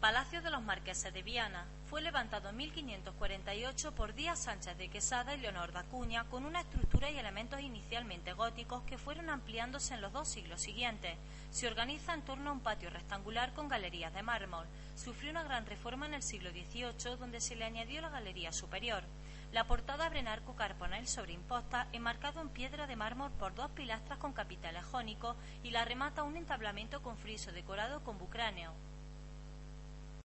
Palacio de los Marqueses de Viana fue levantado en 1548 por Díaz Sánchez de Quesada y Leonor de Acuña, con una estructura y elementos inicialmente góticos que fueron ampliándose en los 2 siglos siguientes. Se organiza en torno a un patio rectangular con galerías de mármol. Sufrió una gran reforma en el siglo XVIII, donde se le añadió la galería superior. La portada abre en arco carponel sobre imposta, enmarcado en piedra de mármol por 2 pilastras con capiteles jónicos, y la remata un entablamento con friso decorado con bucráneo.